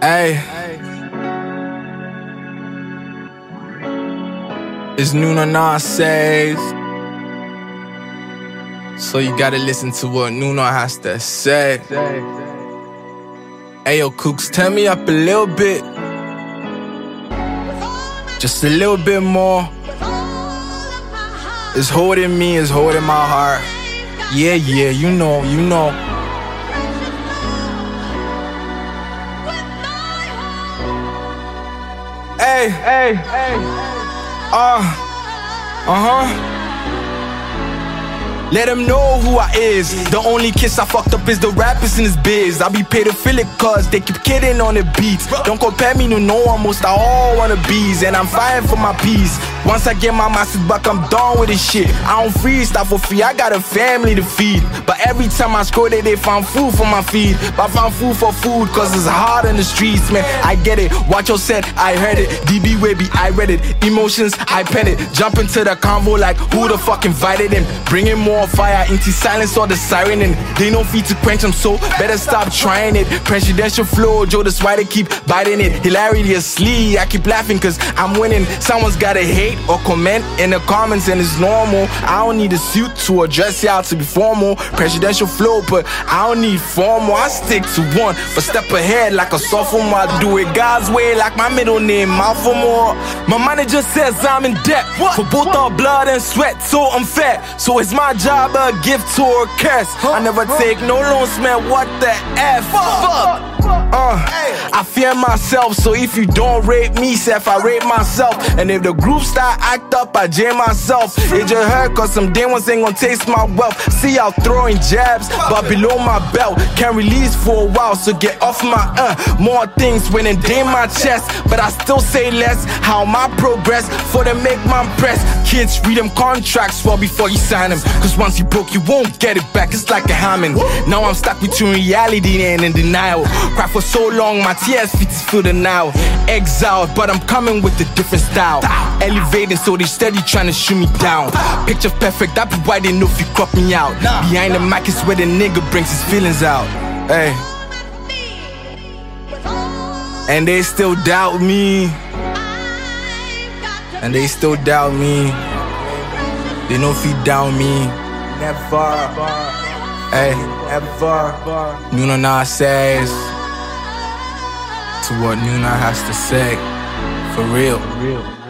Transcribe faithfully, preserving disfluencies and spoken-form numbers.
Hey, it's Nuno Nonsense, so you gotta listen to what Nuno has to say. Hey yo, Kooks, turn me up a little bit, just a little bit more. It's holding me, it's holding my heart. Yeah, yeah, you know, you know. Hey, hey, hey, uh, uh-huh. Let him know who I is. The only kiss I fucked up is the rappers in this biz. I be pedophilic cause they keep kidding on the beats. Don't compare me to no one, most I all wanna bees. And I'm fighting for my peace. Once I get my masters back, I'm done with this shit. I don't freestyle for free, I got a family to feed. But every time I scroll it, they found food for my feed. But I found food for food, cause it's hard in the streets, man. I get it, watch your set, I heard it. D B Webby, I read it. Emotions, I pen it. Jump into the convo like who the fuck invited him. Bringing more fire into silence or the siren. And they no feed to quench them, so better stop trying it. Presidential flow, Joe, that's why they keep biting it. Hilariously, I keep laughing cause I'm winning. Someone's gotta hate or comment in the comments, and it's normal. I don't need a suit to address y'all to be formal. Presidential flow, but I don't need formal. I stick to one, but step ahead like a sophomore. I do it God's way like my middle name, Malfour. My manager says I'm in debt for both our blood and sweat, so unfair. So it's my job a gift or a curse. I never take no loans, man, what the F? Fuck! Uh, I fear myself, so if you don't rate me, Seth, I rate myself. And if the group start act up, I jam myself. It just hurt cause some day ones ain't gonna taste my wealth. See y'all throwing jabs, but below my belt. Can't release for a while, so get off my uh More things when in day my chest, but I still say less. How my progress for them make my press. Kids read them contracts well before you sign them, cause once you broke you won't get it back. It's like a Hammond. Now I'm stuck between reality and in denial. Cry for so long, my tears fit to feel the now. Exiled, but I'm coming with a different style. Elevating, so they steady trying to shoot me down. Picture perfect, that be why they know if you crop me out. Behind the mic is where the nigga brings his feelings out. Hey. And they still doubt me. And they still doubt me. They know if you doubt me. Never. Hey, ever. Nuno Nonsense. To what Nuno has to say. For real. For real.